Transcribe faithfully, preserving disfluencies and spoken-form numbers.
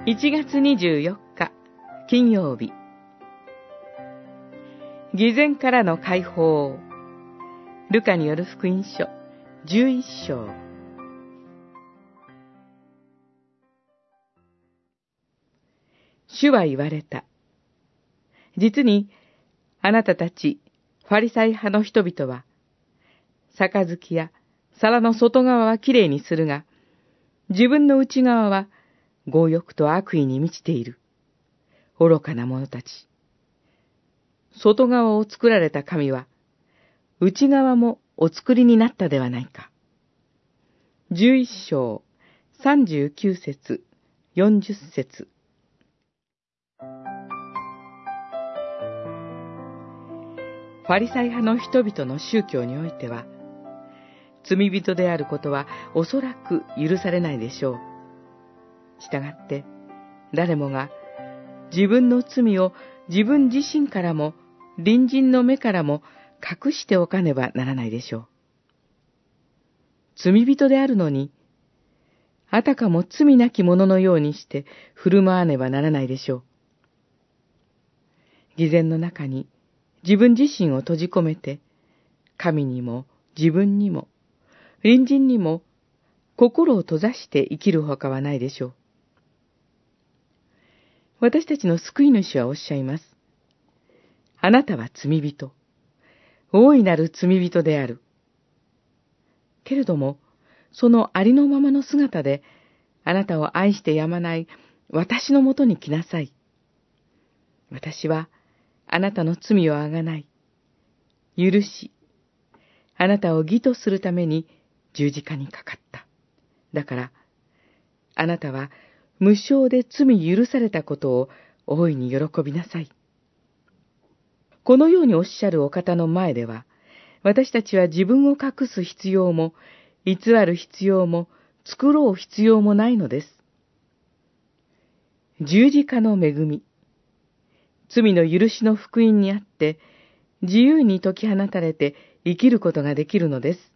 いちがつにじゅうよっか、金曜日。偽善からの解放。ルカによる福音書じゅういっしょう。主は言われた。実に、あなたたち、ファリサイ派の人々は、杯や皿の外側はきれいにするが、自分の内側は強欲と悪意に満ちている。愚かな者たち。外側を作られた神は、内側もお作りになったではないか。じゅういっしょう、さんじゅうきゅうせつ、よんじゅっせつ。ファリサイ派の人々の宗教においては、罪人であることはおそらく許されないでしょう。したがって、誰もが自分の罪を自分自身からも隣人の目からも隠しておかねばならないでしょう。罪人であるのに、あたかも罪なき者のようにして振る舞わねばならないでしょう。偽善の中に自分自身を閉じ込めて、神にも自分にも隣人にも心を閉ざして生きるほかはないでしょう。私たちの救い主はおっしゃいます。あなたは罪人、大いなる罪人である。けれども、そのありのままの姿で、あなたを愛してやまない私のもとに来なさい。私はあなたの罪をあがない、許し、あなたを義とするために十字架にかかった。だから、あなたは無償で罪許されたことを大いに喜びなさい。このようにおっしゃるお方の前では、私たちは自分を隠す必要も、偽る必要も、作ろう必要もないのです。十字架の恵み、罪の許しの福音にあって、自由に解き放たれて生きることができるのです。